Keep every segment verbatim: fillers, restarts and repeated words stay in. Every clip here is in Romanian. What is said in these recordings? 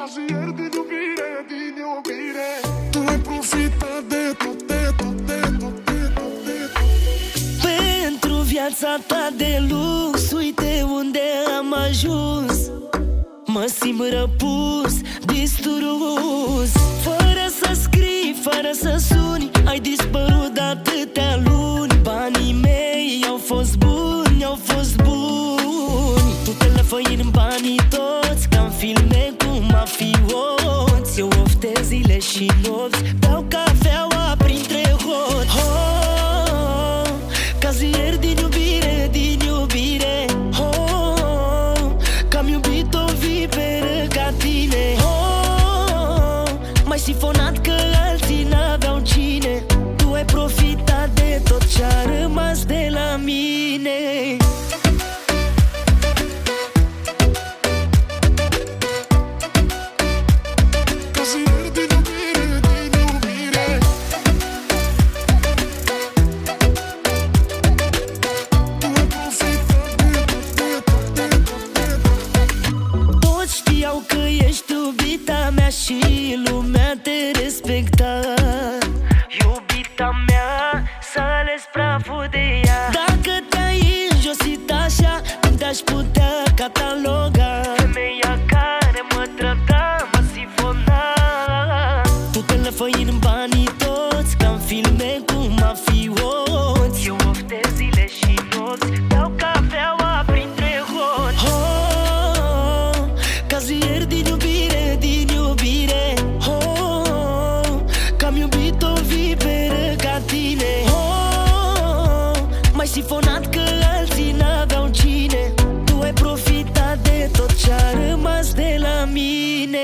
Cazier din iubire, din iubire. Tu ai profitat de tot, de tot, de tot, de tot, de tot. Pentru viața ta de lux, uite unde am ajuns. Mă simt răpus, distrus. Fără să scrii, fără să suni, ai dispărut de atâtea luni. Banii mei au fost buni, au fost buni. Tu te lăfăi în banii toți, ca în filme cu mafioți. Eu oftez zile și nopți, beau cafeaua printre hoți. Oh, cazier din iubire, din iubire. Oh, că-am iubit o viperă ca tine. Oh, m-ai sifonat că alții n-aveau cine. Tu ai profitat de tot ce-a rămas de la mine. Cazier din iubire, din iubire. Tu ai profitat de tot, de tot, de tot, de tot. Toți știau că ești iubita mea și lumea te respecta. Iubita mea, să ales praful de ea. Dacă te-ai înjosit așa, cum te-aș putea cataloga? Femeia care mă trăda, mă sifona. Tu te lăfăi în banii toți, ca în filme cu mafioți. Eu oftez zile și nopți, beau cafeaua printre hoți. Oh, cazier din iubire, din iubire. Oh, că-am iubit o viperă ca tine. Oh, m-ai sifonat că alții n-aveau cine. Tu ai profitat de tot ce-a rămas de la mine.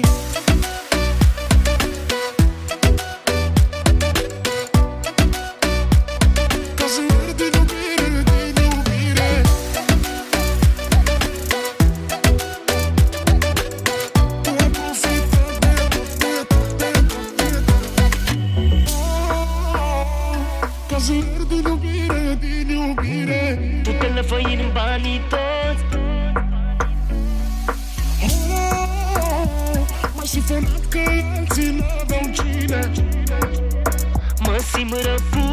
Cazier din iubire, din iubire. Tu ai profitat de tot, de tot, de tot, de tot. Oh, cazier din iubire, din iubire. Tu te lăfăi în banii toți. Oh, m-ai sifonat că alții n-aveau cine. Mă simt răpus,